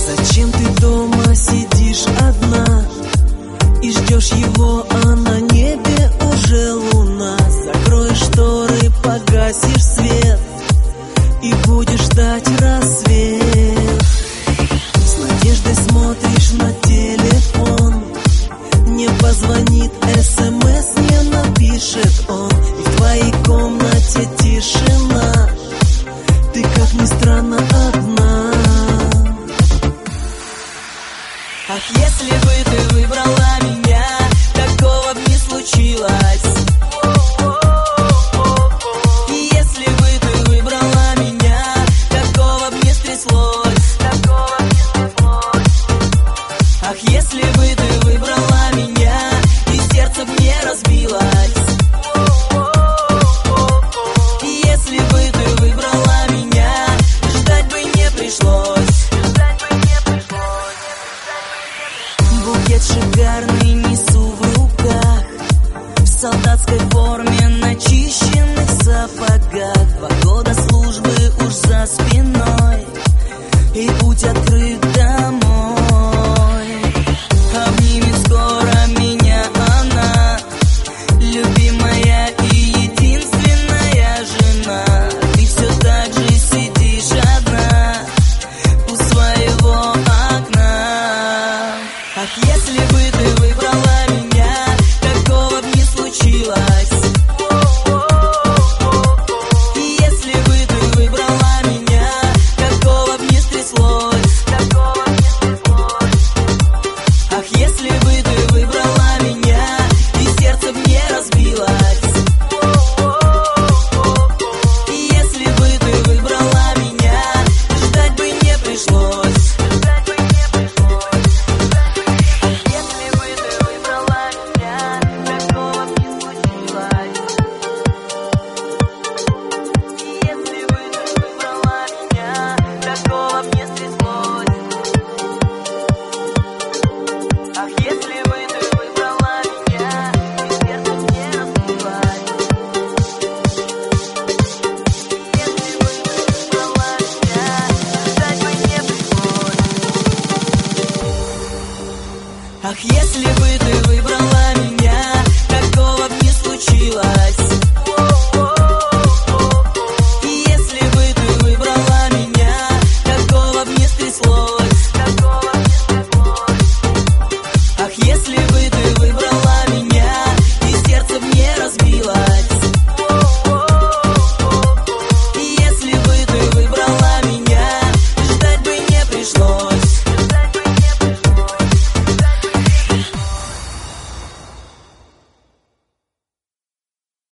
Зачем ты дома сидишь одна и ждешь его, а на небе уже луна? Закроешь шторы, погасишь свет и будешь ждать рассвет. С надеждой смотришь на телефон, не позвонит, СМС не напишет он, и в твоей комнате тишина, ты, как ни странно, одна. Ах, если бы ты выбрала меня, такого б не случилось. И если бы ты выбрала меня, такого б не стряслось. Ах, если бы ты выбрала меня, и сердце б не разбилось. И если бы ты выбрала меня, ждать бы не пришлось. Букет шикарный несу в руках, в солдатской форме, начищенных сапогах. 2 года службы уж за спиной, и путь открыт